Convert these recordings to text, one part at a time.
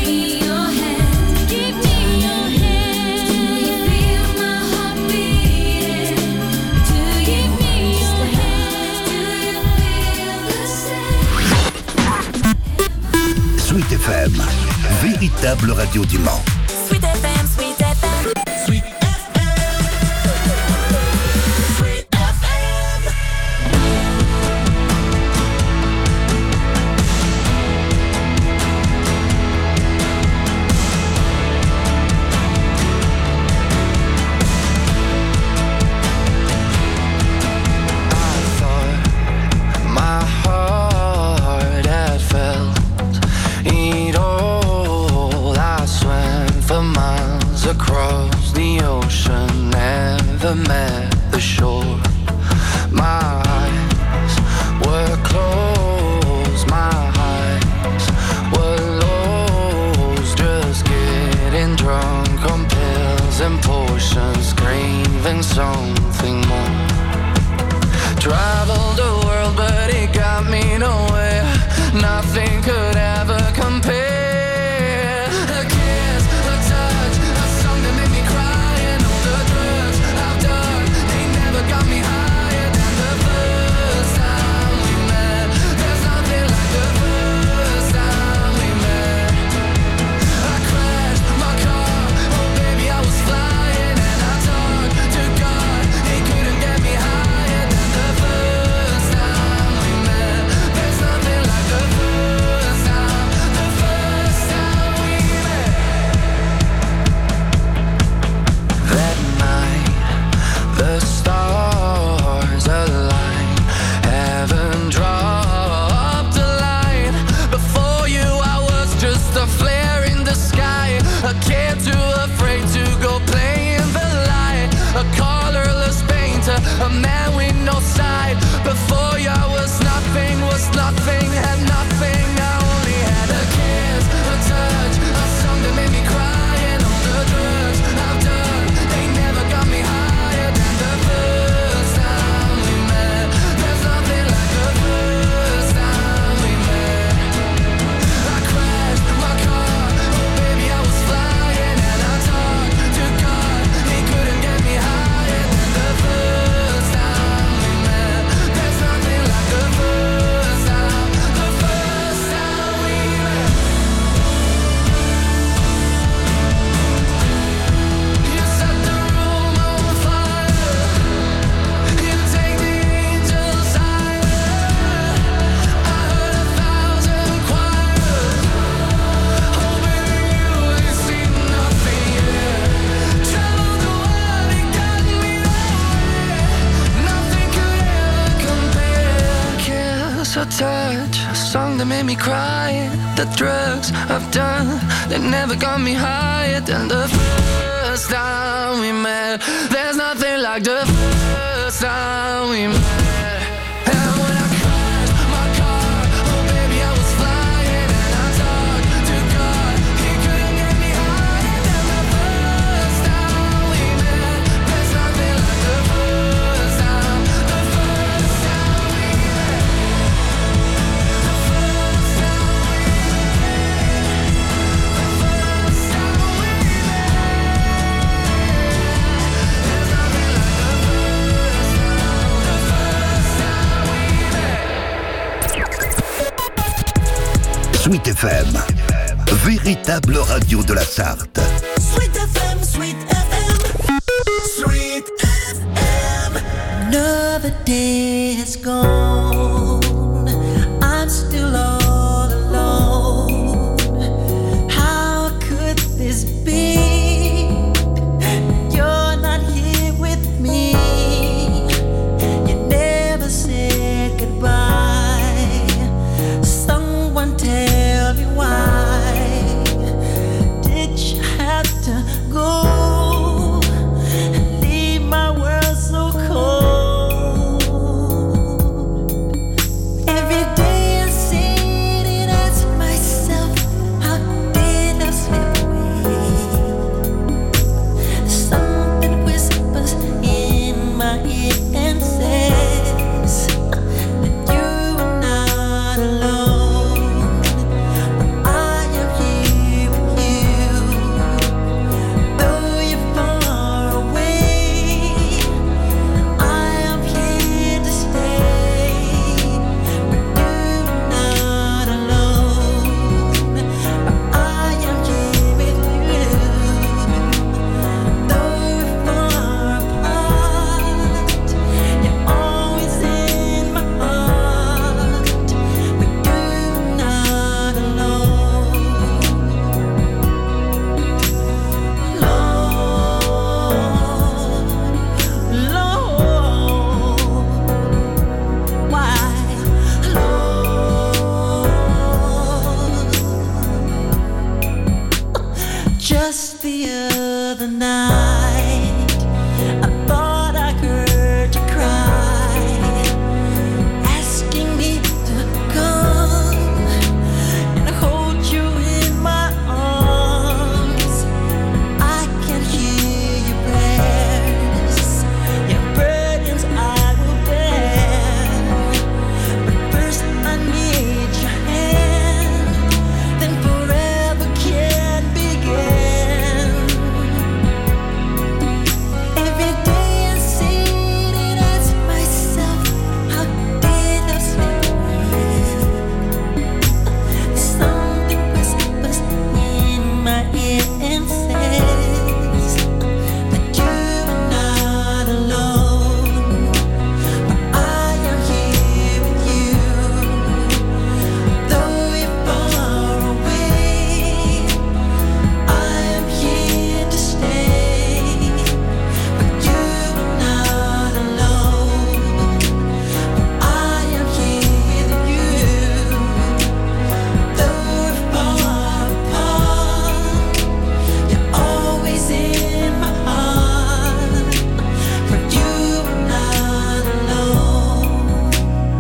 Sweet FM, véritable radio du Mans. Sweet FM, Sweet FM. Sweet across the ocean, never met the shore. My eyes were closed, my eyes were lost, just getting drunk on pills and potions, craving something more. Traveled the world but it got me nowhere, nothing could ever compare. A man with no side. Before you I was nothing, had nothing. I only had a kiss, a touch, a song that made me cry. And all the drugs I've done, they never got me higher than the first time we met. There's nothing like the first time we met. I crashed my car, oh baby I was flying. And I talked to God, he couldn't get me higher than the first. A touch, a song that made me cry. The drugs I've done, they never got me higher than the first time we met. There's nothing like the first time we met. And when I crashed my car, oh baby I was flying. And I talked to God, he couldn't get me higher than the first time we met. There's nothing like the first time, the first time we met. Sweet FM, véritable radio de la Sarthe. Sweet FM, Sweet FM, Sweet FM. Another day has gone, I'm still all alone. How could this be? You're not here with me. You never said goodbye. Someone tell me why did you have to go and leave my world so cold? Just the other night, I thought I heard you cry, asking me to come and hold you in my arms. I can hear your prayers, your burdens I will bear. But first I need your hand, then forever can begin. Every day I sit and ask myself, how did I sleep? Something whispers in my ear and says that you're not alone. But I am here with you, though you're far away. I am here to stay, but you're not alone. I am here with you, though we're far apart. You're always in my heart, but you're not alone.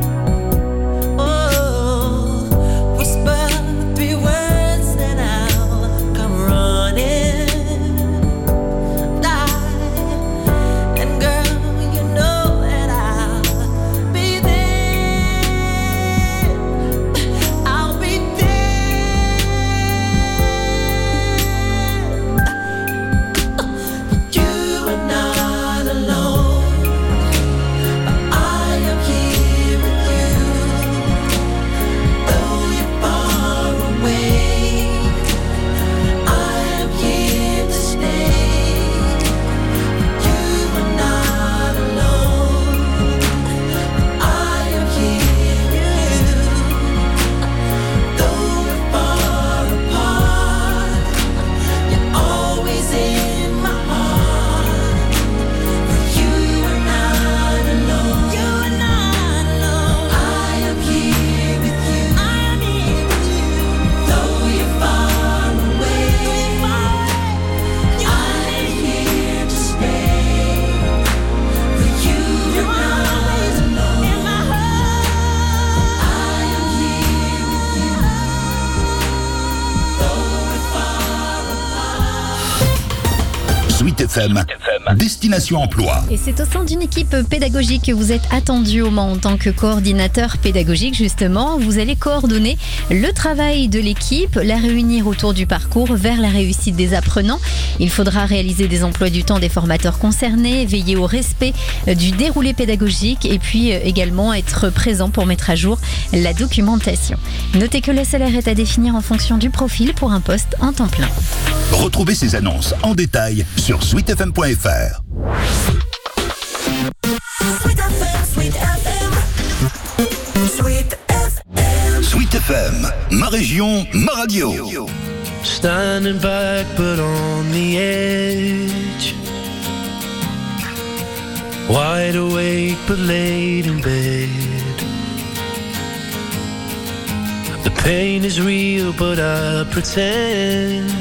Oh, whisper 3 words and I'll come running. And girl, you know that I'll be there. I'll be there. You are not alone. I am here with you, though you're far away. I am here to stay. You are not alone. I am here with you, though we're far apart. You're always in my heart. You are not alone. You are not alone. I am here with you. I am here with you, though you're far away. I am here to stay. For you are not alone. In my heart, I am here with you, though we're far apart. Sweet FM, Destination Emploi. Et c'est au sein d'une équipe pédagogique que vous êtes attendu au Mans en tant que coordinateur pédagogique. Justement, vous allez coordonner le travail de l'équipe, la réunir autour du parcours vers la réussite des apprenants. Il faudra réaliser des emplois du temps des formateurs concernés, veiller au respect du déroulé pédagogique et puis également être présent pour mettre à jour la documentation. Notez que le salaire est à définir en fonction du profil pour un poste en temps plein. Retrouvez ces annonces en détail sur sweetfm.fr. Sweet FM, Sweet FM, Sweet FM. Sweet FM, ma région, ma radio. Standing back but on the edge, wide awake but laid in bed. The pain is real but I pretend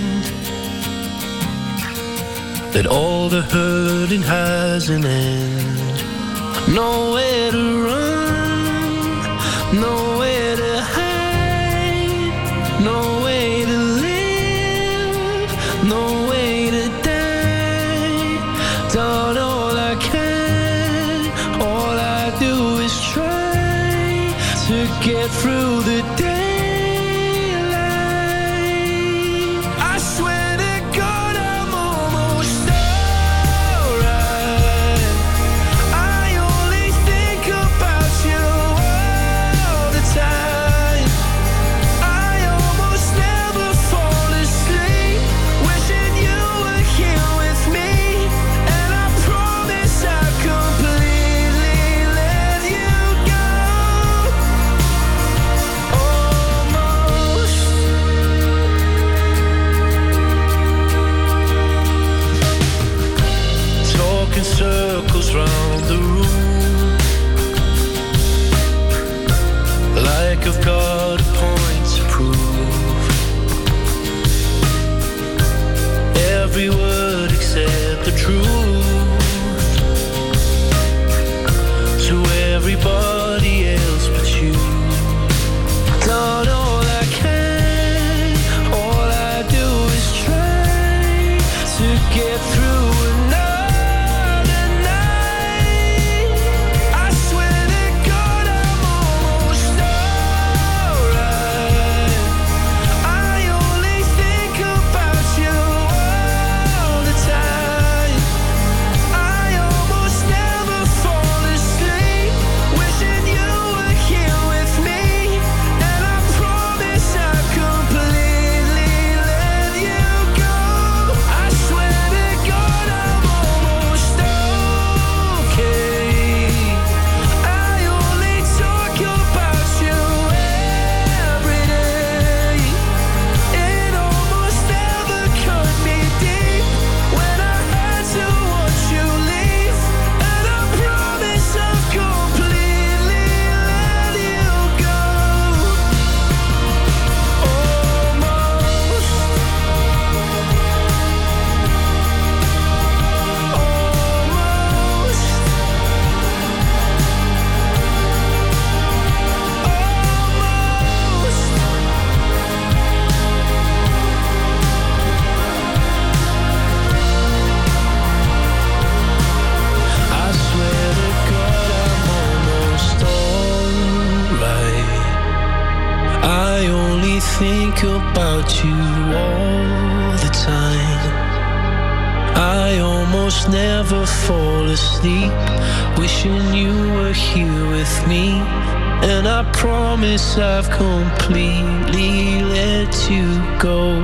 that all the hurting has an end. Nowhere to run, nowhere to hide, no way to live, no way to die. Done all I can, all I do is try to get through the daylight. I swear to God I'm almost alright. I only think about you all the time. I almost never fall asleep wishing you almost never fall asleep, wishing you were here with me. And I promise I've completely let you go.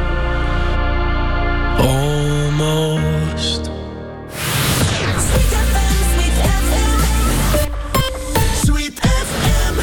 Almost. Sweet FM.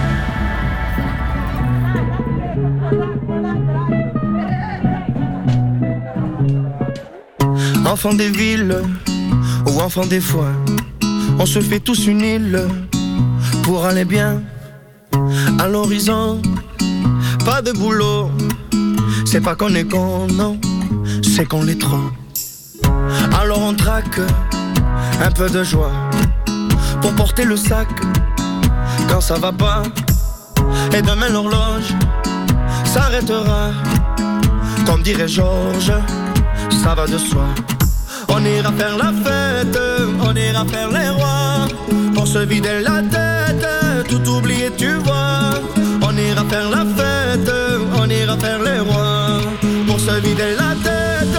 Enfant des villes ou enfant des foins, on se fait tous une île pour aller bien à l'horizon. Pas de boulot, c'est pas qu'on est con, non, c'est qu'on l'est trop. Alors on traque un peu de joie pour porter le sac quand ça va pas. Et demain l'horloge s'arrêtera, comme dirait Georges, ça va de soi. On ira faire la fête, on ira faire les rois, pour se vider la tête, tout oublier tu vois. On ira faire la fête, on ira faire les rois, pour se vider la tête,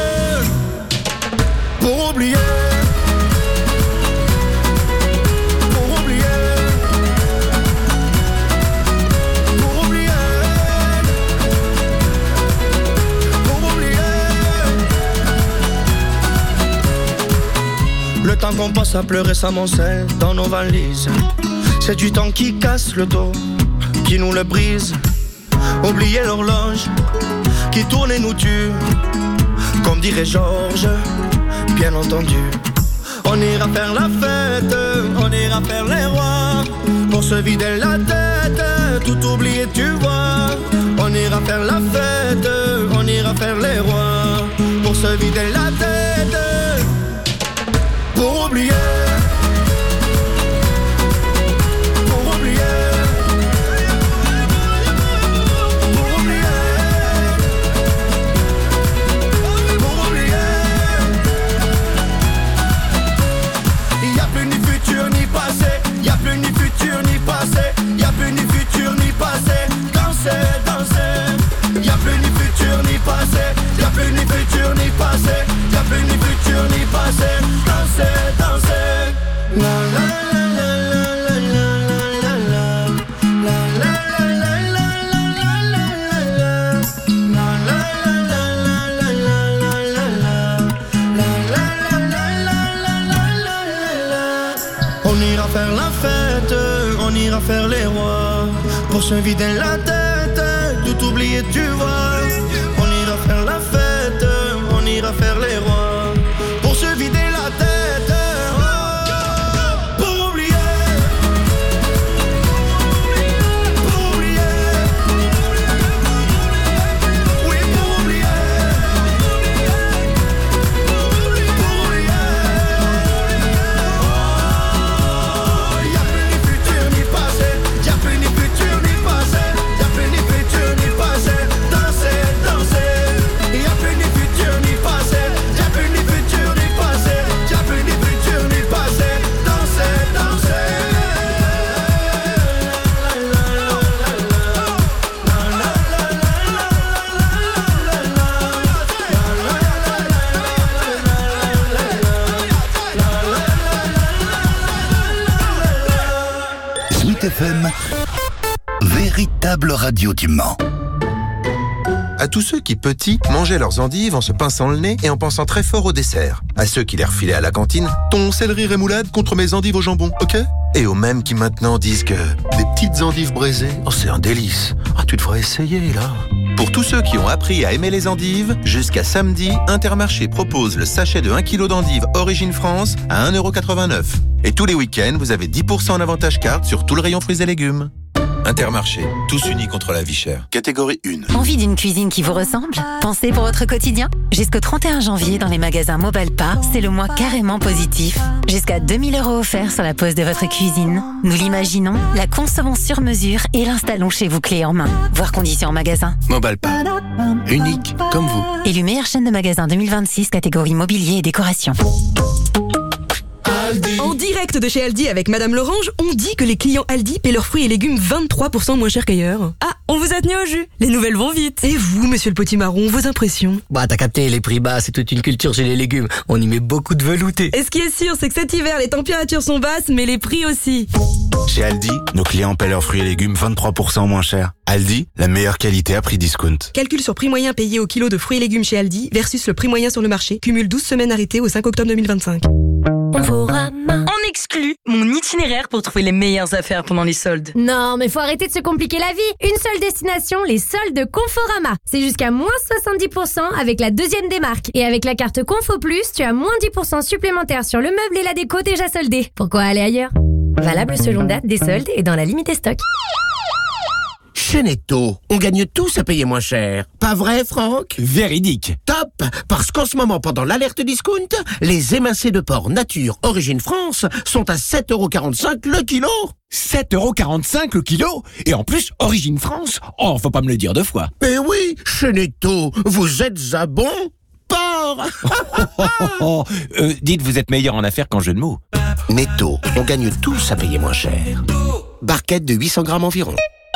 pour oublier. Pour oublier. Pour oublier. Pour oublier. Le temps qu'on passe à pleurer s'amoncelle dans nos valises. C'est du temps qui casse le dos, qui nous le brise. Oublier l'horloge qui tourne et nous tue, comme dirait Georges, bien entendu. On ira faire la fête, on ira faire les rois, pour se vider la tête, tout oublier tu vois. On ira faire la fête, on ira faire les rois, pour se vider la tête, pour oublier. Y'a plus ni futur ni passé, y'a plus ni futur ni passé, danser, danser. Y'a plus ni futur ni passé, y'a plus ni futur ni passé, y'a plus ni futur ni passé, danser, danser. La la la la la la la la la la la la la. On ira faire la fête, on ira faire les rois, pour se vider la tête, tout oublier tu vois. On ira faire la fête, on ira faire les rois, pour se vider la tête, oh, pour oublier. Pour oublier. Oui, pour oublier. Pour oublier. Y'a plus ni futur ni passé, y'a plus ni futur ni passé, y'a plus ni futur ni passé, danser, danser. Y'a plus ni futur ni passé, y'a plus ni futur ni passé, y'a plus ni futur ni passé, danser, danser. Sweet FM, véritable radio du Mans. À tous ceux qui, petits, mangeaient leurs endives en se pinçant le nez et en pensant très fort au dessert. À ceux qui les refilaient à la cantine, ton céleri rémoulade contre mes endives au jambon, ok? Et aux mêmes qui maintenant disent que des petites endives braisées, oh, c'est un délice. Ah, tu devrais essayer, là. Pour tous ceux qui ont appris à aimer les endives, jusqu'à samedi, Intermarché propose le sachet de 1 kg d'endives Origine France à 1,89 €. Et tous les week-ends, vous avez 10% en avantage carte sur tout le rayon fruits et légumes. Intermarché, tous unis contre la vie chère. Catégorie 1. Envie d'une cuisine qui vous ressemble? Pensez pour votre quotidien? Jusqu'au 31 janvier, dans les magasins Mobalpa, c'est le mois carrément positif. Jusqu'à 2000 € offerts sur la pose de votre cuisine. Nous l'imaginons, la concevons sur mesure et l'installons chez vous clé en main. Voir conditions en magasin. Mobalpa, unique comme vous. Élu meilleure chaîne de magasins 2026, catégorie mobilier et décoration. Aldi. En direct de chez Aldi avec Madame Lorange, on dit que les clients Aldi paient leurs fruits et légumes 23% moins cher qu'ailleurs. Ah, on vous a tenu au jus. Les nouvelles vont vite. Et vous, monsieur le potimarron, vos impressions? Bah, t'as capté, les prix bas, c'est toute une culture chez les légumes. On y met beaucoup de velouté. Et ce qui est sûr, c'est que cet hiver, les températures sont basses, mais les prix aussi. Chez Aldi, nos clients paient leurs fruits et légumes 23% moins cher. Aldi, la meilleure qualité à prix discount. Calcul sur prix moyen payé au kilo de fruits et légumes chez Aldi versus le prix moyen sur le marché. Cumule 12 semaines arrêtées au 5 octobre 2025. On exclut mon itinéraire pour trouver les meilleures affaires pendant les soldes. Non, mais faut arrêter de se compliquer la vie. Une seule destination, les soldes Conforama. C'est jusqu'à moins 70% avec la deuxième démarque. Et avec la carte Confo Plus, tu as moins 10% supplémentaire sur le meuble et la déco déjà soldés. Pourquoi aller ailleurs? Valable selon date des soldes et dans la limite des stocks. Chez Netto, on gagne tous à payer moins cher. Pas vrai, Franck? Véridique. Top! Parce qu'en ce moment, pendant l'alerte discount, les émincés de porc nature origine France sont à 7,45€ le kilo. 7,45€ le kilo? Et en plus, origine France? Oh, faut pas me le dire deux fois. Mais oui, chez Netto, vous êtes à bon porc. Dites, vous êtes meilleur en affaires qu'en jeu de mots. Netto, on gagne tous à payer moins cher. Barquette de 800 grammes environ.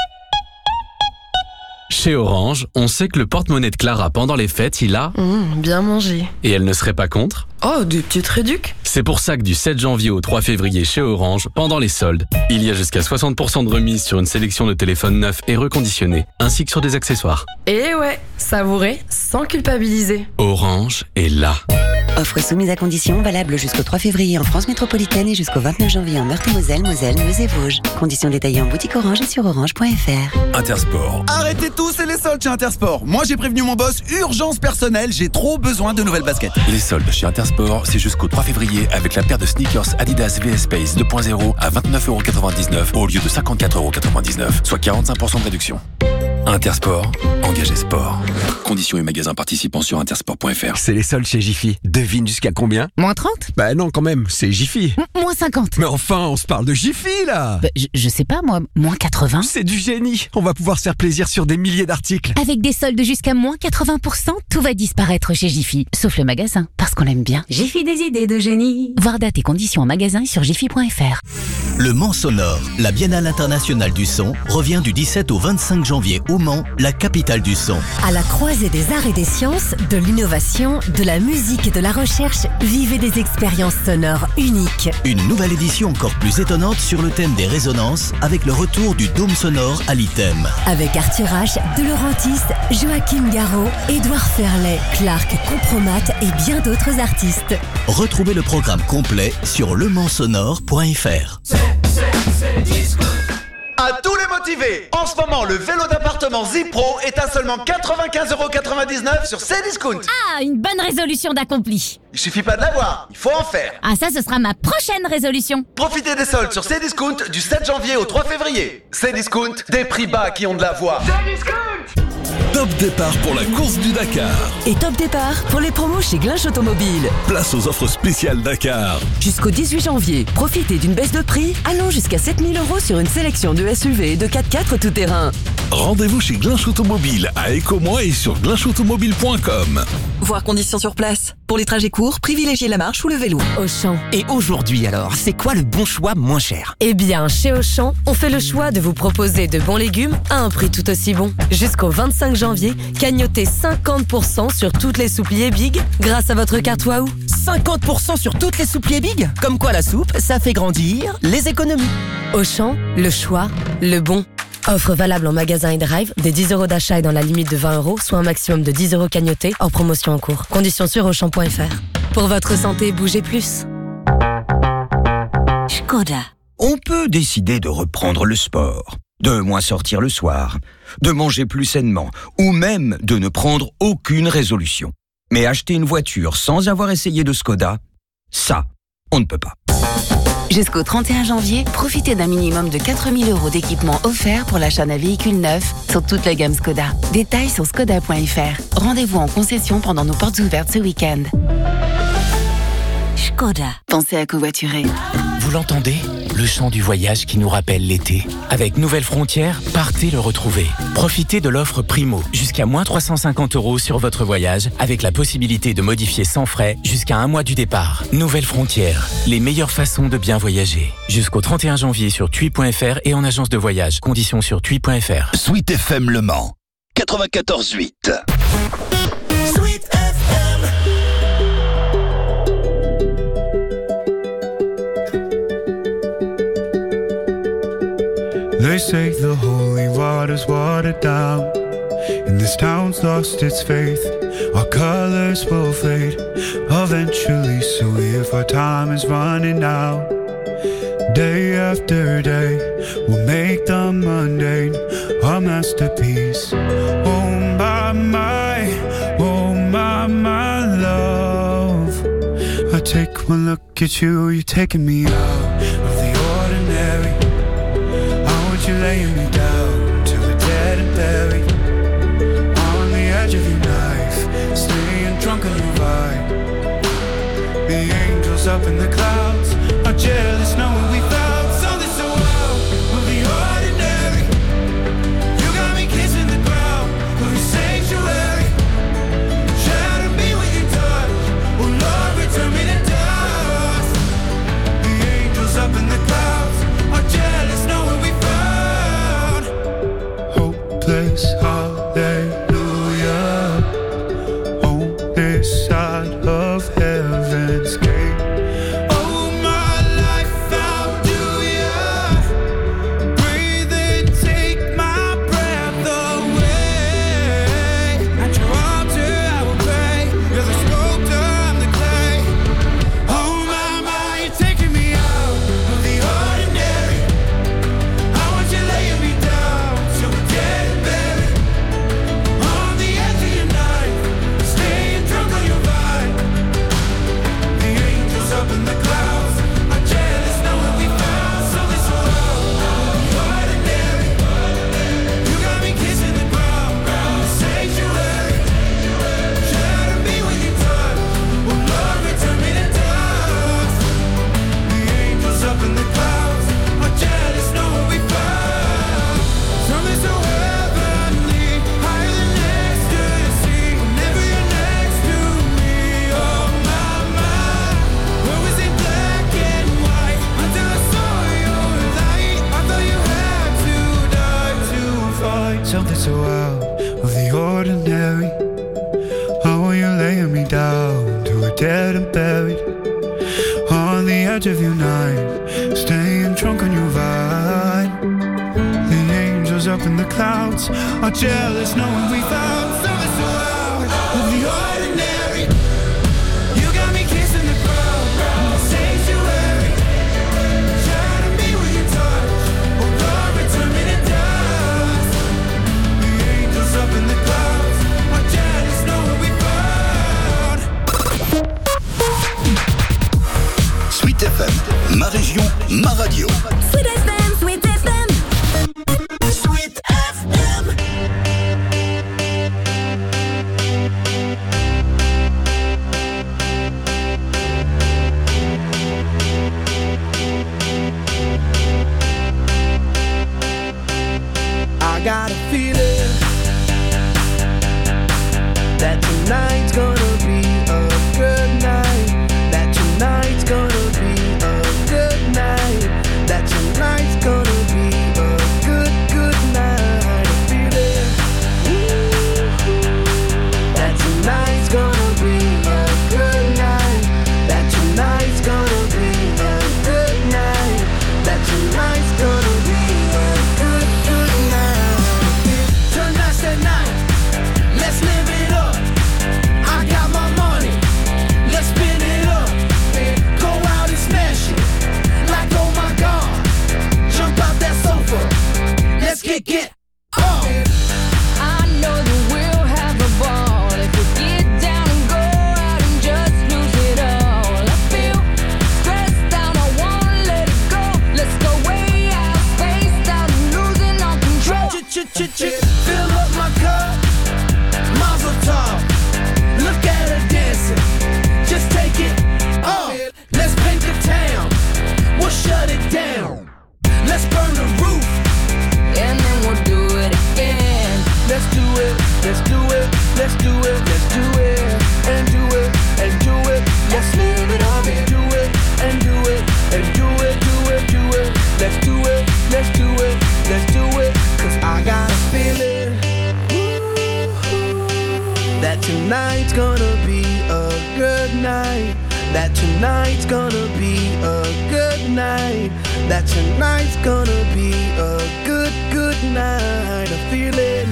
Chez Orange, on sait que le porte-monnaie de Clara pendant les fêtes, il a... bien mangé. Et elle ne serait pas contre? Oh, des petites réducs. C'est pour ça que du 7 janvier au 3 février chez Orange, pendant les soldes, il y a jusqu'à 60% de remise sur une sélection de téléphones neufs et reconditionnés, ainsi que sur des accessoires. Et ouais, savourer sans culpabiliser. Orange est là. Offre soumise à condition, valable jusqu'au 3 février en France métropolitaine et jusqu'au 29 janvier en Meurthe-et-Moselle, Moselle, Meuse et Vosges. Conditions détaillées en boutique Orange et sur orange.fr. Intersport. Arrêtez tous, c'est les soldes chez Intersport. Moi, j'ai prévenu mon boss, urgence personnelle, j'ai trop besoin de nouvelles baskets. Les soldes chez Intersport, c'est jusqu'au 3 février avec la paire de sneakers Adidas VS Space 2.0 à 29,99€ au lieu de 54,99€, soit 45% de réduction. Intersport, engagé sport. Conditions et magasins participants sur intersport.fr. C'est les soldes chez Jiffy. Devine jusqu'à combien? Moins 30? Bah non, quand même, c'est Jiffy. Moins 50. Mais enfin, on se parle de Jiffy, là. Bah, je sais pas, moi, moins 80. C'est du génie. On va pouvoir se faire plaisir sur des milliers d'articles. Avec des soldes jusqu'à moins 80%, tout va disparaître chez Jiffy. Sauf le magasin, parce qu'on l'aime bien. Jiffy, des idées de génie. Voir date et conditions en magasin et sur jiffy.fr. Le Mans Sonore, la Biennale internationale du son, revient du 17 au 25 janvier au Mans, la capitale du son. À la croisée des arts et des sciences, de l'innovation, de la musique et de la recherche, vivez des expériences sonores uniques. Une nouvelle édition encore plus étonnante sur le thème des résonances, avec le retour du dôme sonore à l'ITEM. Avec Arthur H, De Laurentiis, Joachim Garraud, Édouard Ferlet, Clark Compromat et bien d'autres artistes. Retrouvez le programme complet sur lemansonore.fr. À tous les motivés, en ce moment, le vélo d'appartement Zipro est à seulement 95,99€ sur Cdiscount. Ah, une bonne résolution d'accompli. Il suffit pas de l'avoir, il faut en faire. Ah, ça, ce sera ma prochaine résolution. Profitez des soldes sur Cdiscount du 7 janvier au 3 février. Cdiscount, des prix bas qui ont de la voix. Top départ pour la course du Dakar. Et top départ pour les promos chez Glinch Automobile. Place aux offres spéciales Dakar. Jusqu'au 18 janvier, profitez d'une baisse de prix allant jusqu'à 7 000 € sur une sélection de SUV et de 4x4 tout-terrain. Rendez-vous chez Glinch Automobile à Écomois et sur glinchautomobile.com. Voir conditions sur place. Pour les trajets courts, privilégiez la marche ou le vélo. Auchan. Et aujourd'hui alors, c'est quoi le bon choix moins cher? Eh bien, chez Auchan, on fait le choix de vous proposer de bons légumes à un prix tout aussi bon. Jusqu'au 25 janvier, cagnotez 50% sur toutes les soupiers Big grâce à votre carte Waouh. 50% sur toutes les soupiers Big? Comme quoi la soupe, ça fait grandir les économies. Auchan, le choix, le bon. Offre valable en magasin et drive, des 10 € d'achat et dans la limite de 20 €, soit un maximum de 10 € cagnotés, hors promotion en cours. Conditions sur Auchan.fr. Pour votre santé, bougez plus. Škoda. On peut décider de reprendre le sport, de moins sortir le soir, de manger plus sainement, ou même de ne prendre aucune résolution. Mais acheter une voiture sans avoir essayé de Škoda, ça, on ne peut pas. Jusqu'au 31 janvier, profitez d'un minimum de 4 000 € d'équipement offert pour l'achat d'un véhicule neuf sur toute la gamme Škoda. Détails sur škoda.fr. Rendez-vous en concession pendant nos portes ouvertes ce week-end. Škoda. Pensez à covoiturer. Vous l'entendez ? Le chant du voyage qui nous rappelle l'été. Avec Nouvelles Frontières, partez le retrouver. Profitez de l'offre Primo, jusqu'à moins 350 € sur votre voyage, avec la possibilité de modifier sans frais jusqu'à un mois du départ. Nouvelles Frontières, les meilleures façons de bien voyager. Jusqu'au 31 janvier sur TUI.fr et en agence de voyage. Conditions sur TUI.fr. Sweet FM Le Mans, 94.8. Sweet FM. They say the holy water's watered down, and this town's lost its faith. Our colors will fade eventually, so if our time is running out, day after day, we'll make the mundane our masterpiece. Oh my love, I take one look at you, you're taking me out of the ordinary. You're laying me down till we're dead and buried on the edge of your knife, staying drunk on your vibe. The angels up in the clouds are jealous knowing we found something so out of the ordinary. You got me kissing the ground of your sanctuary. Shatter me with your touch, oh Lord, return me to dust. The angels up in the clouds are jealous knowing we found hopeless hallelujah on this side of heaven's gate. Oh, my life found you, yeah. Breathe and take my breath away. At your altar I will pray. You're the sculptor, I'm the clay. Oh my, you're taking me out of the ordinary. I want you laying me down till we're dead and buried on the edge of your knife, staying drunk on your vibe. The angels up in the clouds are jealous knowing we found something so loud, the ordinary. You got me kissing the ground, the sanctuary. Shatter me with your touch, oh Lord, return me to dust. The angels up in the clouds are jealous knowing we found something so heavenly, higher than ecstasy. Whenever you're next to me, oh my, where was it black and white until I saw your light? I thought you had to die to find something so out of the ordinary. Oh, you're laying me down till we're dead and buried on the edge of your night, staying drunk on your vine. The angels up in the clouds are jealous knowing we found something so out of the ordinary. You got me kissing the ground, the sanctuary. Shatter me with your touch, oh Lord, return me to dust. The angels up in the clouds are jealous knowing we found. Sweet FM, ma région, ma radio. Sweet FM, Sweet FM. Sweet FM. I got a feeling that tonight's gonna be a good night. That tonight's gonna be a good night. That tonight's gonna be a good night. That tonight's gonna be a good night. That tonight's gonna be a good, good night. I feel it.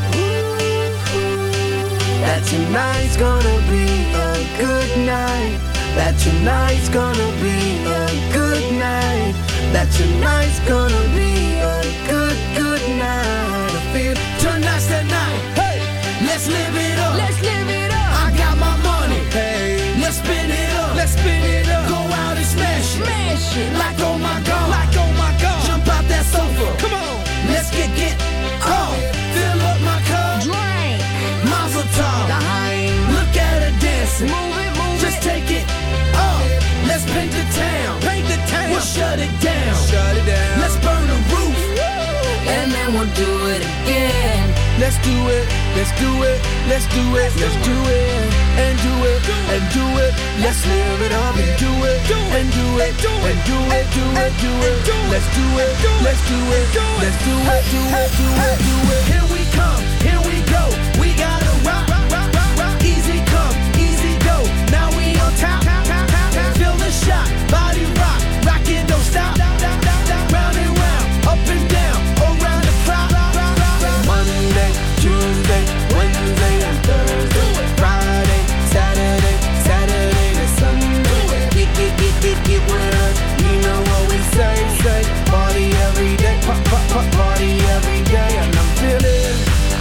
That tonight's gonna be a good night. That tonight's gonna be a good night. That tonight's gonna be a good, good night. I feel tonight's the night. Hey, let's live it up. Let's live it up. I got my money. Hey, let's spin it up. Let's spin it up. Go out and smash it. Smash it. Like oh my god. Like oh my god. Jump out that sofa. Come on. Let's get oh. Fill up my cup. Drink. Mazel tov. Look at her dancing. Move it, move just it. Take it. Let's paint the town. Paint the town. We'll shut it down. Shut it down. Let's burn the roof. And then we'll do it again. Let's do it. Let's do it. Let's do it. Let's do it. And do it. And do it. Let's live it up and do it. And do it. And do it. Do it. Do it. Let's do it. Let's do it. Let's do it. Do it. Do it. Do it. Here we come. Here we go. We gotta rock. Rock. Rock. Rock. Easy come. Easy go. Now we on top. Feel the shot, body rock, rock it, don't stop. Round and round, up and down, around the clock. Monday, Tuesday, Wednesday and Thursday, Friday, Saturday, Saturday to Sunday. Get with us, you know what we say. Party every day, party every day, and I'm feeling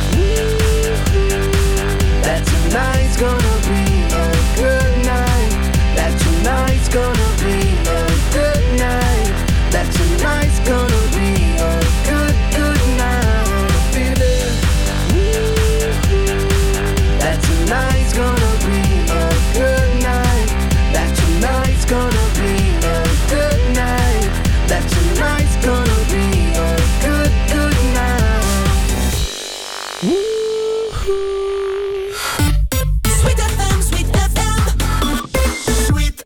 that tonight's gonna be a good night. That tonight's gonna be a good night. That tonight's gonna be a good, good night. I feel it. That tonight's gonna be a good night. That tonight's gonna be a good night. That tonight's gonna be a good, good night. Sweet FM, Sweet FM. Sweet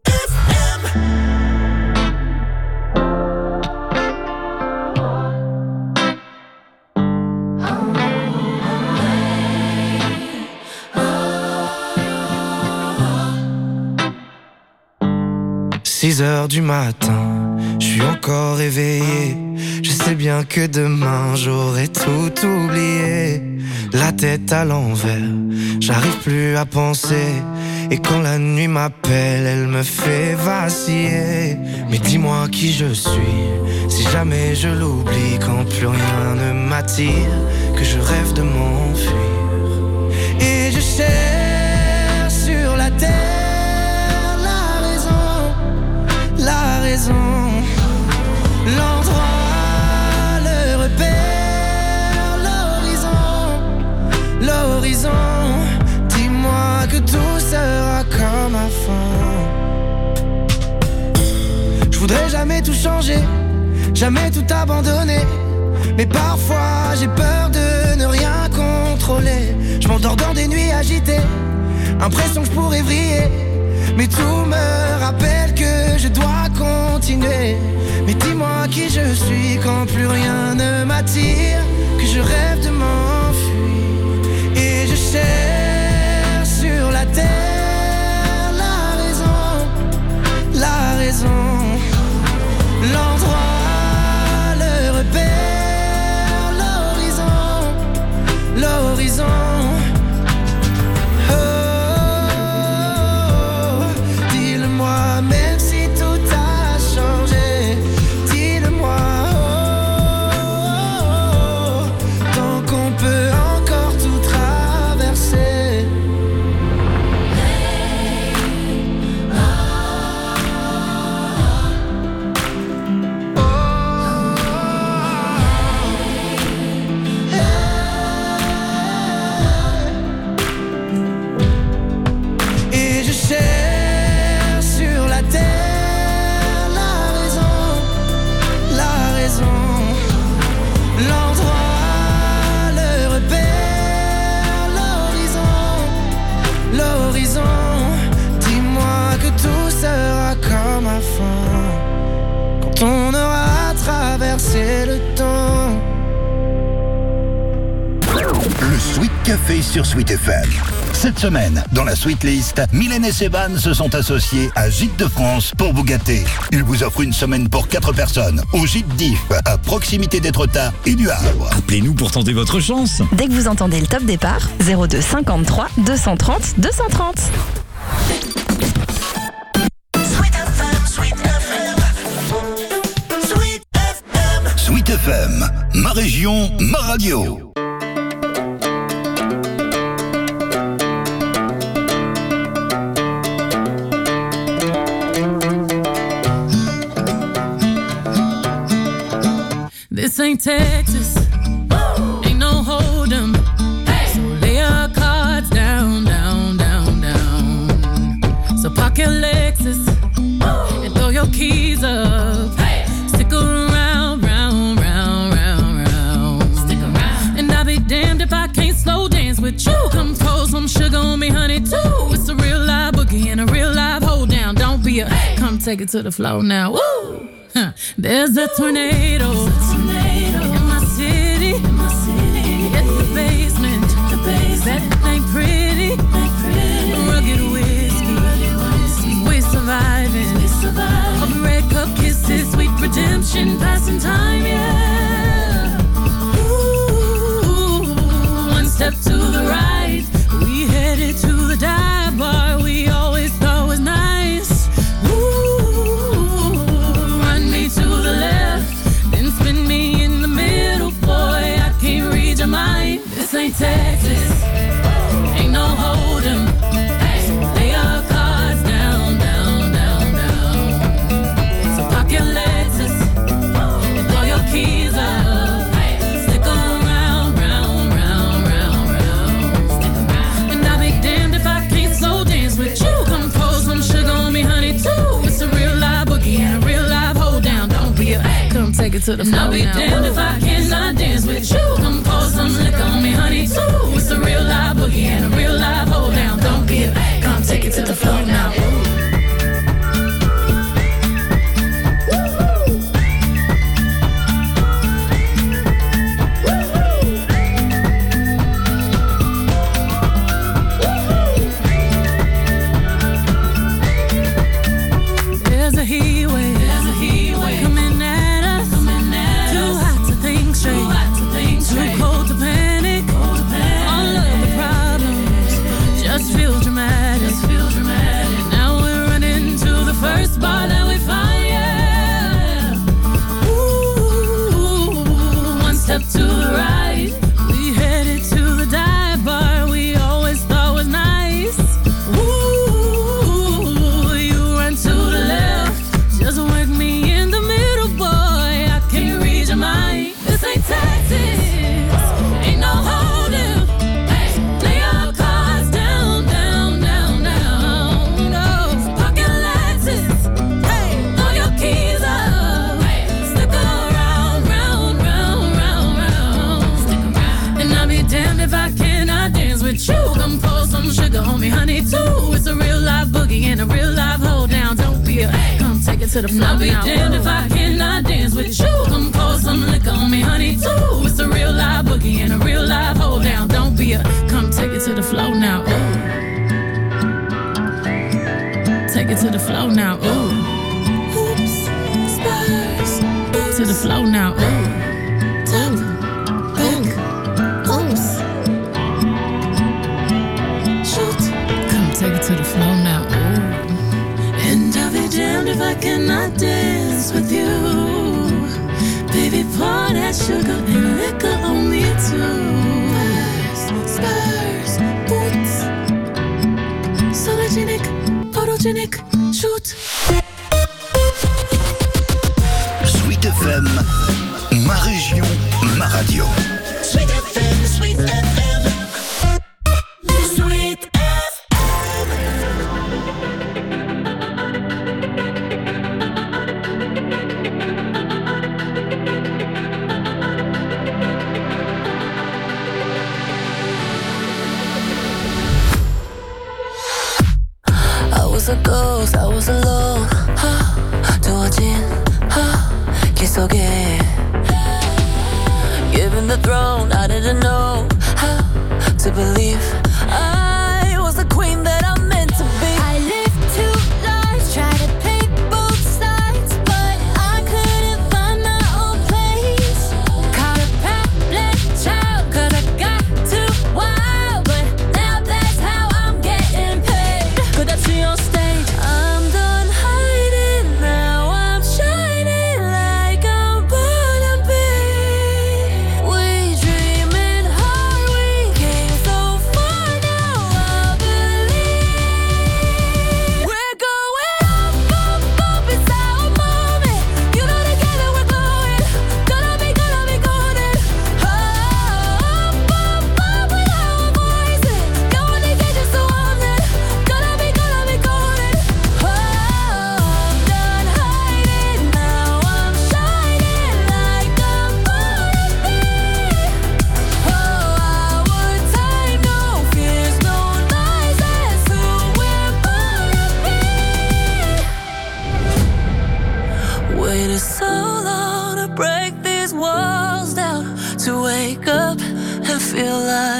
Six heures du matin, je suis encore réveillé. Je sais bien que demain j'aurai tout oublié. La tête à l'envers, j'arrive plus à penser. Et quand la nuit m'appelle, elle me fait vaciller. Mais dis-moi qui je suis, si jamais je l'oublie. Quand plus rien ne m'attire, que je rêve de m'enfuir. Et je cherche sur la terre la raison, l'endroit, le repère, l'horizon. Dis-moi que tout sera comme avant. Je voudrais jamais tout changer, jamais tout abandonner. Mais parfois j'ai peur de ne rien contrôler. Je m'endors dans des nuits agitées, impression que je pourrais vriller. Mais tout me rappelle que je dois continuer. Mais dis-moi qui je suis quand plus rien ne m'attire, que je rêve de m'enfuir. Et je cherche sur la terre la raison, l'endroit, le repère, l'horizon. Même si tout a changé, dis-le-moi, tant qu'on peut encore tout traverser. Et je cherche sur la terre la raison, l'endroit, le repère, l'horizon. Dis-moi que tout sera comme avant, quand on aura traversé le temps. Le Sweet Café sur Sweet FM. Cette semaine, dans la Sweet List, Mylène et Séban se sont associés à Gîtes de France pour vous gâter. Ils vous offrent une semaine pour 4 personnes au Gîte d'If, à proximité d'Étretat et du Havre. Appelez-nous pour tenter votre chance. Dès que vous entendez le top départ, 02 53 230 230. Sweet FM, ma région, ma radio. This ain't Texas, ain't no hold'em. So lay your cards down, down, down, down. So park your Lexus and throw your keys up. Stick around, round, round, round, round. Stick around. And I'll be damned if I can't slow dance with you. Come pour some sugar on me, honey, too. It's a real live boogie and a real live hold down. Don't be a come take it to the floor now. Woo! There's a tornado in my city. Get the basement. That ain't pretty. Rugged whiskey. We're surviving. Of red cup kisses, sweet redemption, passing time, yeah. Ooh, one step to the right. We headed to the dive bar we always thought was nice. To the left, then spin me in the middle, boy, I can't read your mind. This ain't Texas, ain't no hold'em. So lay your cards down, down, down, down. So park your Lexus and throw your keys up. Stick around, round, round, round, round. Stick around. And I'll be damned if I can't slow dance with you. Come pour some sugar on me, honey, too. It's a real live boogie and a real live hold down. Don't be a come take it to the floor. I'll be damned if I cannot dance with you. Come pour some liquor on me, honey, too. It's a real live boogie and a real live hold down. Don't be a come take it to the floor now. There's a heat wave coming at us. Too hot to think straight, too cold to panic. All of the problems just feel dramatic. Now we're running to the first bar that we find, yeah. Ooh, one step to the right. We headed to the dive bar we always thought was nice. Ooh, you run to the left, just work me in the middle, boy, I can't read your mind. This ain't Texas, ain't no hold'em. Lay your cards down, down, down, down. No, park your Lexus, throw your keys up. Stick around, round, round, round, round. Stick around. And I'll be damned if I cannot dance with you. Come pour some sugar on me, honey, too. It's a real live boogie and a real live hold down. Don't be a come take it to the floor. I'll be damned if I cannot dance with you. Come pour some liquor on me, honey, too. It's a real live boogie and a real live hold down. Don't be a come take it to the floor now. Ooh. Take it to the floor now. Ooh. Hoops, spurs, to the floor now. Ooh. Top, back, oops. Shoot, come take it to the floor now. Ooh. And I'll be damned if I cannot dance with you. Baby, pour that sugar and liquor on me too. Spurs, boots, sologenic, photogenic, shoot. Sweet FM, ma région, ma radio. Sweet FM, Sweet FM. Sweet I was a ghost, I was alone. 두어진 길 속에 given the throne, I didn't know how to believe I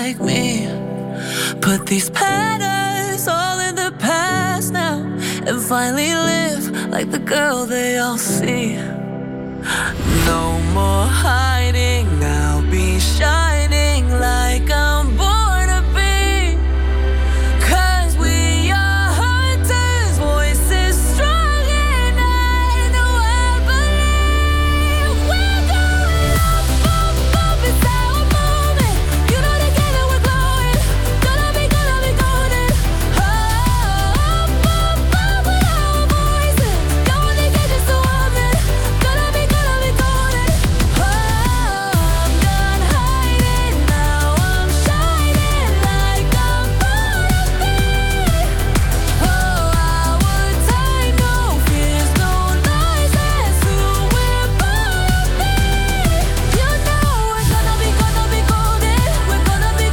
like me. Put these patterns all in the past now and finally live like the girl they all see. No more hiding, I'll be shining like I'm born to be. 'Cause we are hunters, voices strong and I know I believe. We're going up, up, up, it's our moment. You know together we're glowing. Gonna be golden. Up, up, up with our voices. Don't think it's just a woman. Gonna be golden. Oh, I'm done hiding, now I'm shining like I'm born to be. Oh, our time, no fears, no lies, that's who we're born to be. You know we're gonna be golden. We're gonna be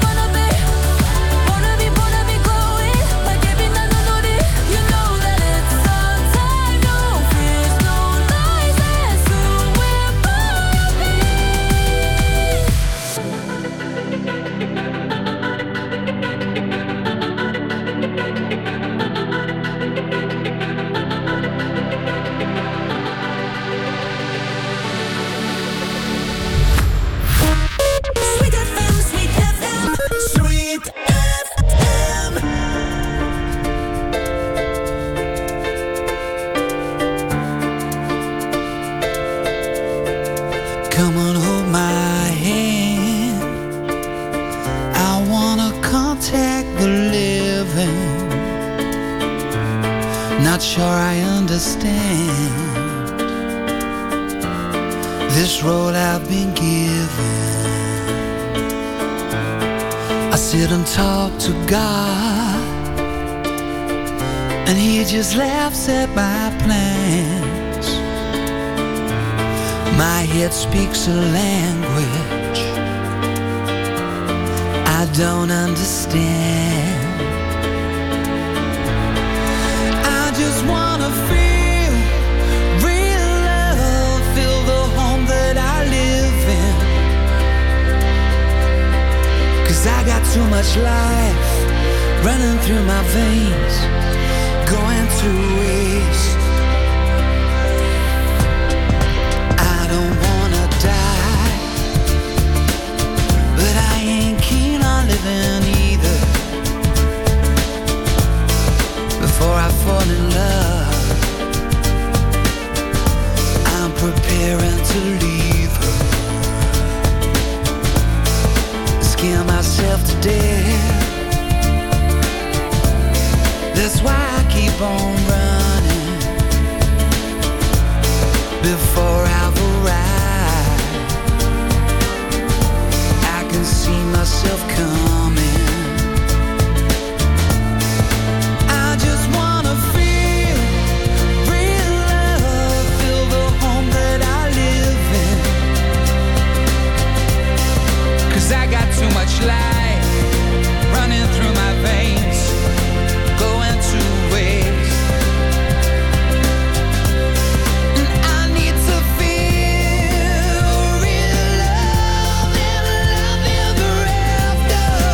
glowing like every night I know it. You know that it's our time, no fears, no lies, that's who we're born to be. Sweet FM, Sweet FM, Sweet FM. Come on, hold my hand. I wanna contact the living. Not sure I understand this role I've been given. I sit and talk to God, and He just laughs at my plans. My head speaks a language I don't understand. I just wanna feel real love, feel the home that I live in. 'Cause I got too much life running through my veins, going to waste. I don't wanna die, but I ain't keen on living either. Before I fall in love, I'm preparing to leave her. Scare myself to death. That's why I keep on running before I've arrived. I can see myself coming. I just wanna feel real love, feel the home that I live in. 'Cause I got too much life running through my veins, going to waste. And I need to feel real love and love ever after.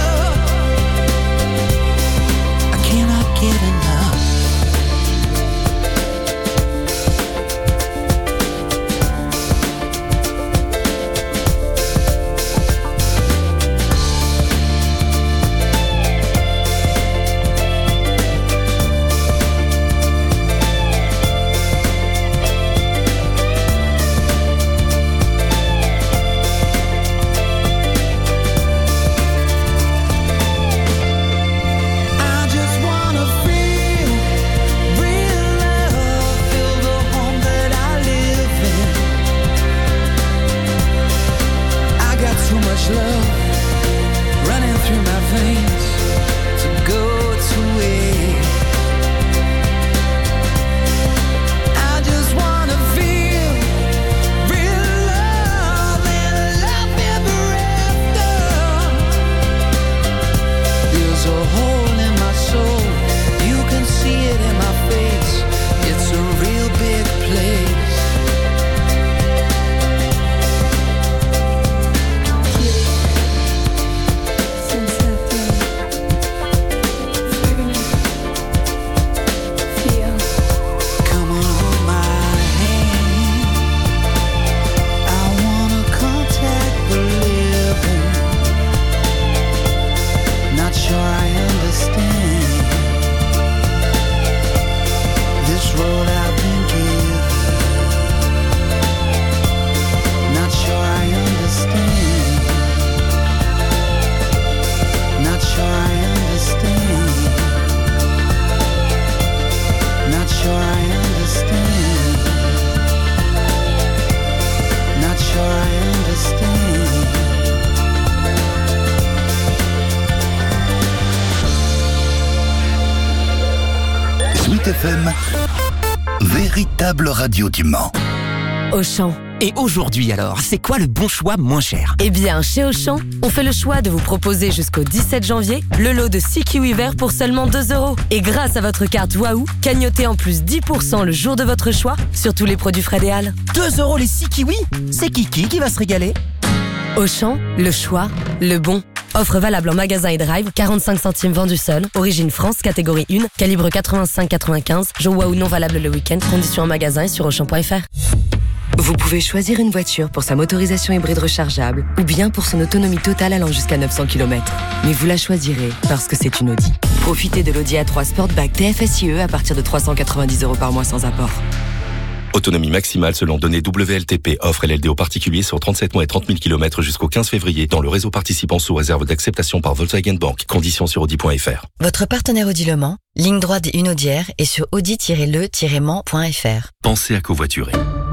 Sweet FM, véritable radio du Mans. Auchan. Et aujourd'hui alors, c'est quoi le bon choix moins cher? Eh bien, chez Auchan, on fait le choix de vous proposer jusqu'au 17 janvier le lot de 6 kiwis verts pour seulement 2€. Et grâce à votre carte Waouh, cagnotez en plus 10% le jour de votre choix sur tous les produits Fred et Al. 2€ les 6 kiwis? C'est qui va se régaler? Auchan, le choix, le bon. Offre valable en magasin et drive, 45 centimes vendu seul, origine France, catégorie 1, calibre 85-95, jour Waouh non valable le week-end, conditions en magasin et sur Auchan.fr. Vous pouvez choisir une voiture pour sa motorisation hybride rechargeable ou bien pour son autonomie totale allant jusqu'à 900 km. Mais vous la choisirez parce que c'est une Audi. Profitez de l'Audi A3 Sportback TFSIe à partir de 390€ par mois sans apport. Autonomie maximale selon données WLTP. Offre LLD aux particuliers sur 37 mois et 30 000 km jusqu'au 15 février dans le réseau participant sous réserve d'acceptation par Volkswagen Bank. Conditions sur Audi.fr. Votre partenaire Audi Le Mans, ligne droite et une Audière et sur audi-le-mans.fr. Pensez à covoiturer.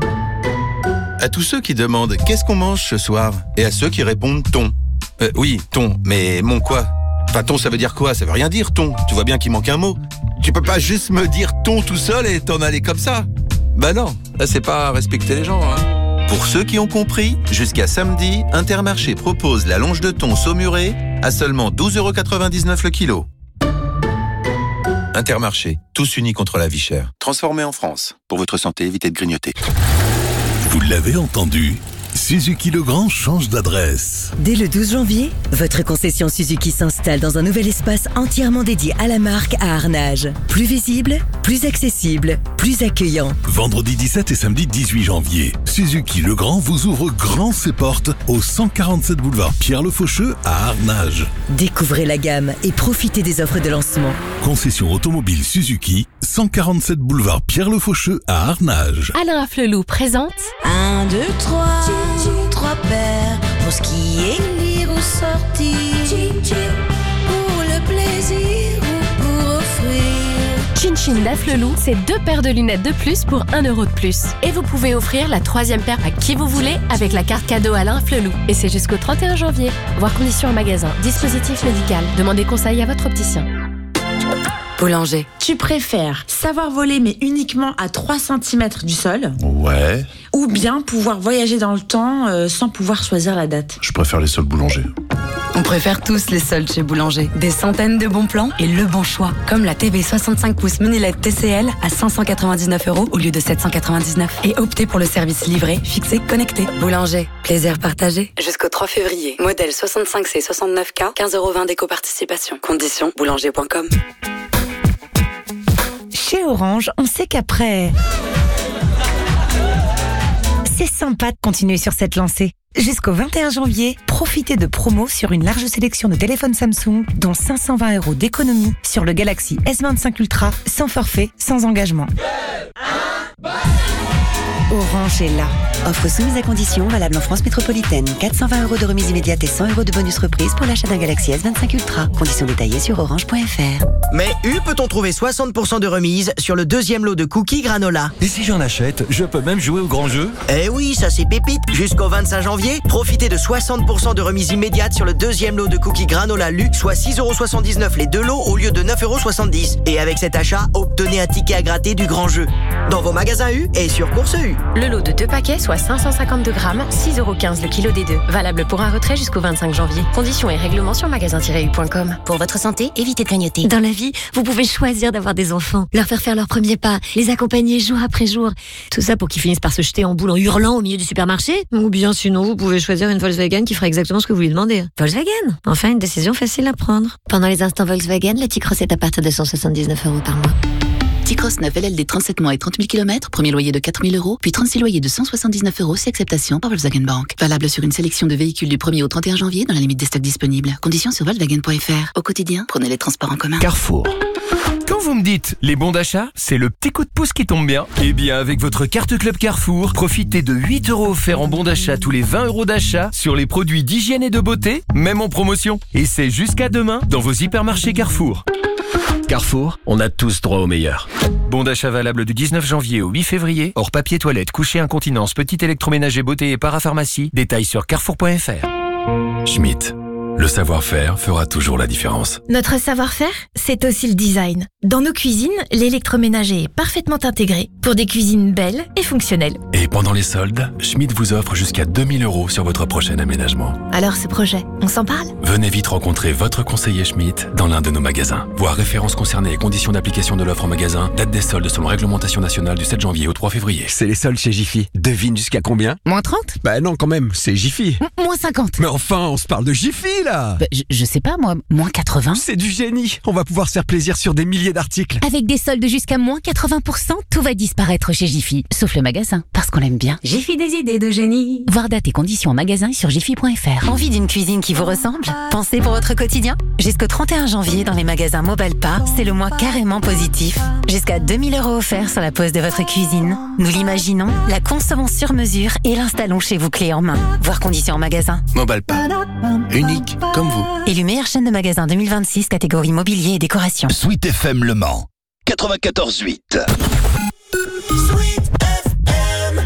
À tous ceux qui demandent qu'est-ce qu'on mange ce soir et à ceux qui répondent thon. Oui, thon, mais mon quoi? Enfin, thon, ça veut dire quoi? Ça veut rien dire, thon. Tu vois bien qu'il manque un mot. Tu peux pas juste me dire thon tout seul et t'en aller comme ça. Bah non, là c'est pas respecter les gens, hein. Pour ceux qui ont compris, jusqu'à samedi, Intermarché propose la longe de thon saumurée à seulement 12,99€ le kilo. Intermarché, tous unis contre la vie chère. Transformé en France. Pour votre santé, évitez de grignoter. Vous l'avez entendu, Suzuki Legrand change d'adresse. Dès le 12 janvier, votre concession Suzuki s'installe dans un nouvel espace entièrement dédié à la marque à Arnage. Plus visible, plus accessible, plus accueillant. Vendredi 17 et samedi 18 janvier, Suzuki Legrand vous ouvre grand ses portes au 147 boulevard Pierre Le Faucheux à Arnage. Découvrez la gamme et profitez des offres de lancement. Concession automobile Suzuki, 147 boulevard Pierre Le Faucheux à Arnage. Alain Afflelou présente 1, 2, 3, 3 paires pour skier, lire ou sortir, pour le plaisir ou pour offrir. Chin Chin d'Afflelou, c'est 2 paires de lunettes de plus pour 1€ de plus. Et vous pouvez offrir la 3e paire à qui vous voulez avec la carte cadeau Alain Afflelou. Et c'est jusqu'au 31 janvier. Voir conditions en magasin. Dispositif médical. Demandez conseil à votre opticien. Boulanger. Tu préfères savoir voler mais uniquement à 3 cm du sol? Ouais. Ou bien pouvoir voyager dans le temps sans pouvoir choisir la date? Je préfère les soldes boulangers. On préfère tous les soldes chez Boulanger. Des centaines de bons plans et le bon choix. Comme la TV 65 pouces mini LED TCL à 599€ au lieu de 799. Et optez pour le service livré, fixé, connecté. Boulanger. Plaisir partagé. Jusqu'au 3 février. Modèle 65C 69K, 15,20€ d'éco-participation. Conditions, boulanger.com. Chez Orange, on sait qu'après... C'est sympa de continuer sur cette lancée. Jusqu'au 21 janvier, profitez de promos sur une large sélection de téléphones Samsung, dont 520€ d'économie sur le Galaxy S25 Ultra, sans forfait, sans engagement. Orange est là. Offre soumise à condition, valable en France métropolitaine. 420€ de remise immédiate et 100€ de bonus reprise pour l'achat d'un Galaxy S25 Ultra. Conditions détaillées sur orange.fr. Mais peut-on trouver 60% de remise sur le 2e lot de cookies granola? Et si j'en achète, je peux même jouer au grand jeu? Eh oui, ça c'est pépite. Jusqu'au 25 janvier, profitez de 60% de remise immédiate sur le 2e lot de cookies granola luxe, soit 6,79€ les 2 lots au lieu de 9,70€. Et avec cet achat, obtenez un ticket à gratter du grand jeu. Dans vos magasins U et sur Course U. Le lot de 2 paquets, soit 552 grammes, 6,15€ le kilo des 2. Valable pour un retrait jusqu'au 25 janvier. Conditions et règlements sur magasin-u.com. Pour votre santé, évitez de grignoter. Dans la vie, vous pouvez choisir d'avoir des enfants, leur faire leurs premiers pas, les accompagner jour après jour. Tout ça pour qu'ils finissent par se jeter en boule en hurlant au milieu du supermarché. Ou bien sinon, vous pouvez choisir une Volkswagen qui fera exactement ce que vous lui demandez. Volkswagen, enfin une décision facile à prendre. Pendant les instants Volkswagen, le T-Cross est à partir de 179€ par mois. T-Cross 9 LLD 37 mois et 30 000 km, premier loyer de 4 000€, puis 36 loyers de 179€ si acceptation par Volkswagen Bank. Valable sur une sélection de véhicules du 1er au 31 janvier dans la limite des stocks disponibles. Conditions sur Volkswagen.fr. Au quotidien, prenez les transports en commun. Carrefour. Quand vous me dites les bons d'achat, c'est le petit coup de pouce qui tombe bien. Eh bien, avec votre carte Club Carrefour, profitez de 8€ offerts en bons d'achat tous les 20€ d'achat sur les produits d'hygiène et de beauté, même en promotion. Et c'est jusqu'à demain dans vos hypermarchés Carrefour. Carrefour, on a tous droit au meilleur. Bon d'achat valable du 19 janvier au 8 février, hors papier toilette, coucher incontinence, petit électroménager beauté et parapharmacie. Détails sur carrefour.fr. Schmitt, Le savoir-faire fera toujours la différence. Notre savoir-faire, c'est aussi le design. Dans nos cuisines, l'électroménager est parfaitement intégré pour des cuisines belles et fonctionnelles. Et pendant les soldes, Schmitt vous offre jusqu'à 2000 € sur votre prochain aménagement. Alors ce projet, on s'en parle ? Venez vite rencontrer votre conseiller Schmitt dans l'un de nos magasins. Voir références concernées et conditions d'application de l'offre en magasin, date des soldes selon réglementation nationale du 7 janvier au 3 février. C'est les soldes chez Jiffy. Devine jusqu'à combien ? Moins 30 ? Bah non quand même, c'est Jiffy. Moins 50. Mais enfin, on se parle de Jiffy là. Bah, je sais pas moi, moins 80. C'est du génie. On va pouvoir se faire plaisir sur des milliers d'articles. Avec des soldes jusqu'à moins 80%, tout va disparaître chez Jiffy. Sauf le magasin, parce qu'on l'aime bien. Jiffy, des idées de génie. Voir date et conditions en magasin sur jiffy.fr. Envie d'une cuisine qui vous ressemble ? Pensez pour votre quotidien ? Jusqu'au 31 janvier dans les magasins Mobalpa, c'est le mois carrément positif. Jusqu'à 2000 € offerts sur la pose de votre cuisine. Nous l'imaginons, la concevons sur mesure et l'installons chez vous clé en main. Voir conditions en magasin. Mobalpa. Unique comme vous. Élu meilleure chaîne de magasins 2026, catégorie mobilier et décoration. Sweet FM Le Mans, 94.8. Sweet FM.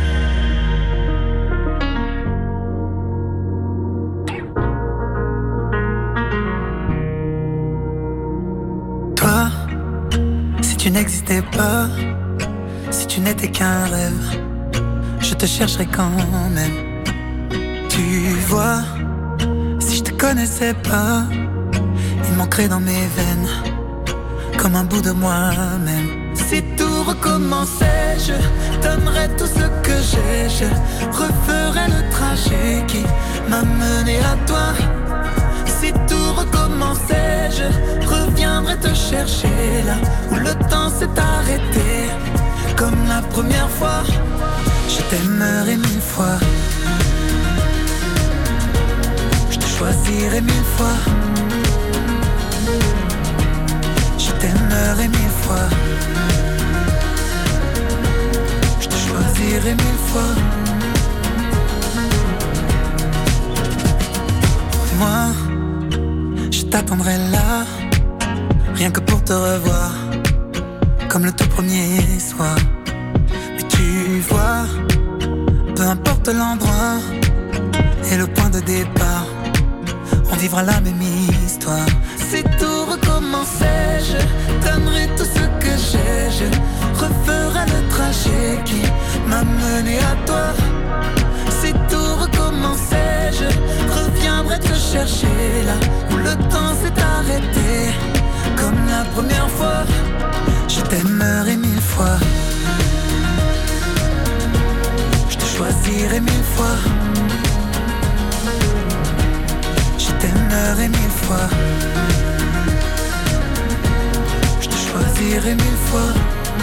Toi, si tu n'existais pas, si tu n'étais qu'un rêve, je te chercherais quand même. Tu vois, si je te connaissais pas, il manquerait dans mes veines comme un bout de moi-même. Si tout recommençait, je donnerais tout ce que j'ai. Je referais le trajet qui m'a mené à toi. Si tout recommençait, je reviendrais te chercher là où le temps s'est arrêté. Comme la première fois, je t'aimerais 1000 fois. Je te choisirais 1000 fois. Je t'aimerais 1000 fois. Je te choisirais 1000 fois. Moi, je t'attendrai là, rien que pour te revoir, comme le tout premier soir. Mais tu vois, peu importe l'endroit et le point de départ, on vivra la même histoire. Si tout recommençait, je donnerais tout ce que j'ai. Je referais le trajet qui m'a mené à toi. Si tout recommençait, je reviendrais te chercher là où le temps s'est arrêté. Comme la première fois, je t'aimerais 1000 fois. Je te choisirais 1000 fois. Je t'aimerais 1000 fois. Je te choisirais 1000 fois.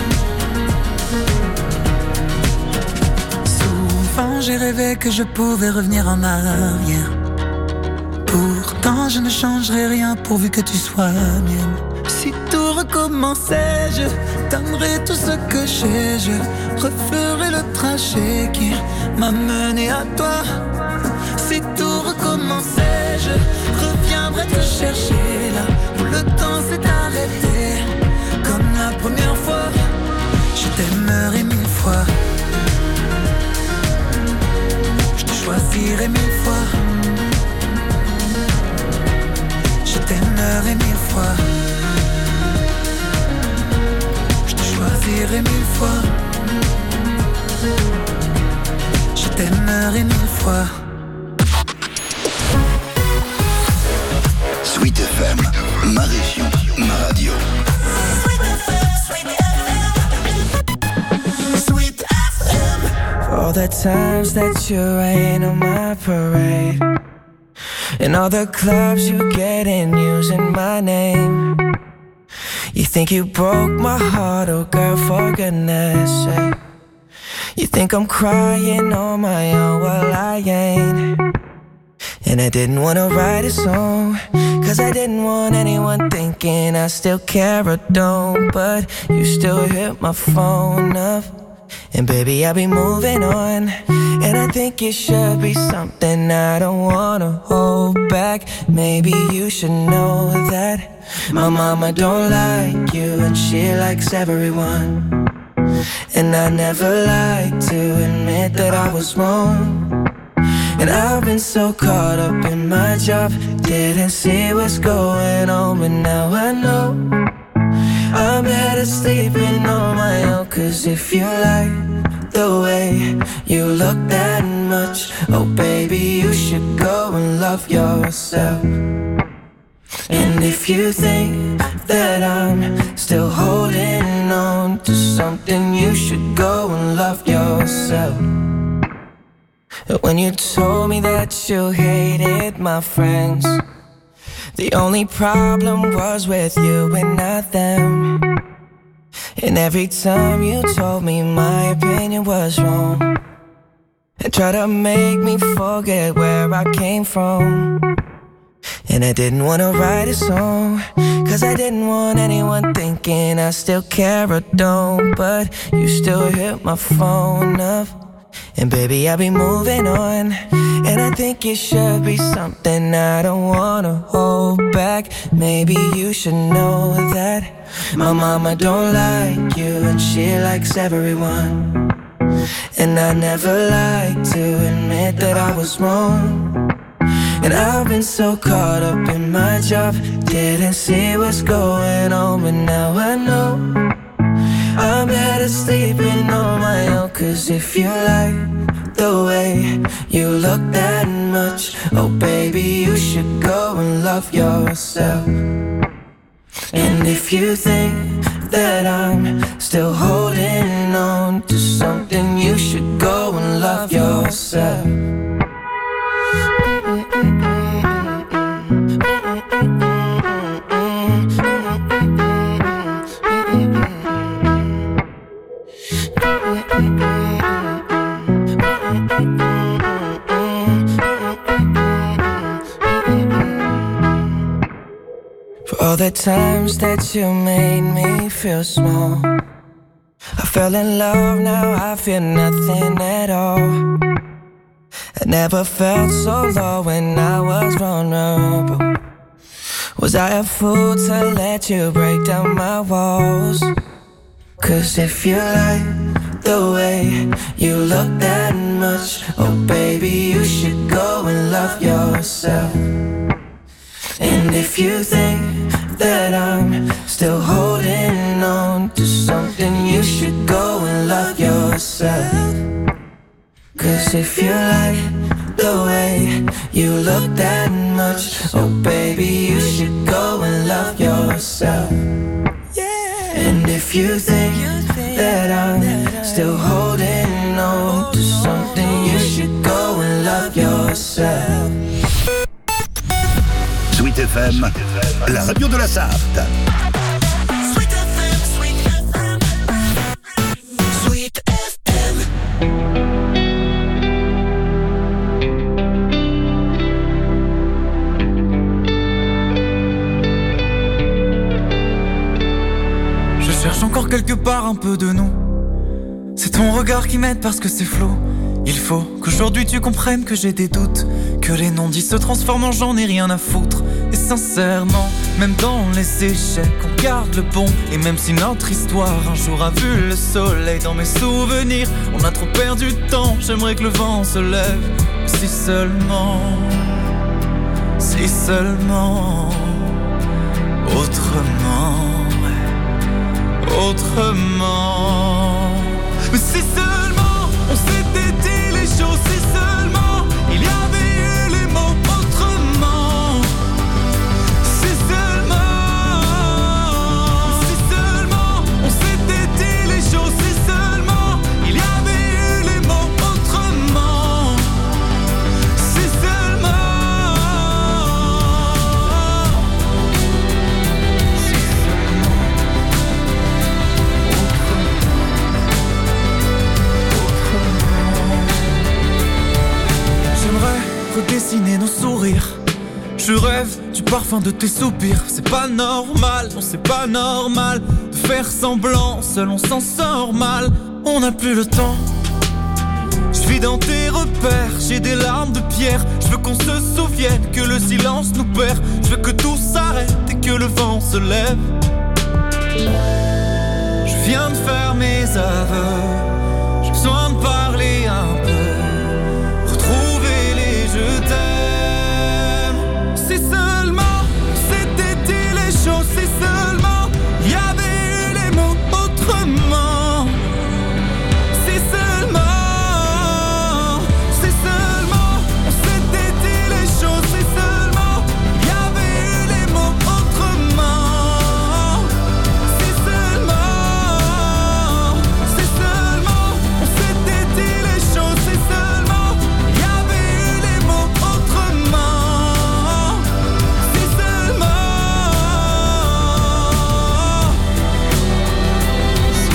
Souvent j'ai rêvé que je pouvais revenir en arrière. Pourtant je ne changerai rien pourvu que tu sois mienne. Si tout recommençait, je donnerais tout ce que j'ai. Je referais le trajet qui m'a mené à toi. Si tout recommençait, je reviendrais te chercher là où le temps s'est arrêté. Comme la première fois, je t'aimerais 1000 fois. Je te choisirais 1000 fois. Je t'aimerais 1000 fois. Je te choisirais 1000 fois. Je t'aimerais 1000 fois. Sweet FM, ma région, ma radio. Sweet FM. All the times that you rain on my parade, and all the clubs you get in using my name. You think you broke my heart, oh girl, for goodness sake. You think I'm crying on my own, well I ain't. And I didn't wanna write a song, cause I didn't want anyone thinking I still care or don't. But you still hit my phone up, and baby I'll be moving on. And I think it should be something I don't wanna hold back. Maybe you should know that my mama don't like you and she likes everyone. And I never like to admit that I was wrong. And I've been so caught up in my job, didn't see what's going on, but now I know I'm better sleeping on my own. Cause if you like the way you look that much, oh baby, you should go and love yourself. And if you think that I'm still holding on to something, you should go and love yourself. When you told me that you hated my friends, the only problem was with you and not them. And every time you told me my opinion was wrong, and tried to make me forget where I came from. And I didn't want to write a song, cause I didn't want anyone thinking I still care or don't. But you still hit my phone up, and baby, I'll be moving on. And I think it should be something I don't wanna hold back. Maybe you should know that my mama don't like you, and she likes everyone. And I never like to admit that I was wrong. And I've been so caught up in my job, didn't see what's going on, but now I know I'm better sleeping on my own. Cause if you like the way you look that much, oh baby, you should go and love yourself. And if you think that I'm still holding on to something, you should go and love yourself. For all the times that you made me feel small, I fell in love, now I feel nothing at all. I never felt so low when I was vulnerable. Was I a fool to let you break down my walls? Cause if you like the way you look that much, oh baby, you should go and love yourself. And if you think that I'm still holding on to something, you should go and love yourself. Cause if you like the way you look that much, oh baby, you should go and love yourself. And if you think that I'm still holding on to something, you should go and love yourself. Sweet FM, la radio de la Sarthe. Sweet FM, Sweet FM, Sweet FM. Je cherche encore quelque part un peu de nous. C'est ton regard qui m'aide parce que c'est flou. Il faut qu'aujourd'hui tu comprennes que j'ai des doutes, que les non-dits se transforment en j'en ai rien à foutre. Et sincèrement, même dans les échecs, on garde le bon. Et même si notre histoire un jour a vu le soleil, dans mes souvenirs, on a trop perdu de temps. J'aimerais que le vent se lève, si seulement, autrement, autrement. Mais si seulement on s'était dit les choses, si seulement il y avait eu les mots autrement. Si seulement on s'était dit les choses, si seulement il y avait eu les mots autrement. Si seulement. Redessiner nos sourires. Je rêve du parfum de tes soupirs. C'est pas normal, non c'est pas normal de faire semblant, seul on s'en sort mal. On n'a plus le temps. Je vis dans tes repères, j'ai des larmes de pierre. Je veux qu'on se souvienne que le silence nous perd. Je veux que tout s'arrête et que le vent se lève. Je viens de faire mes aveux.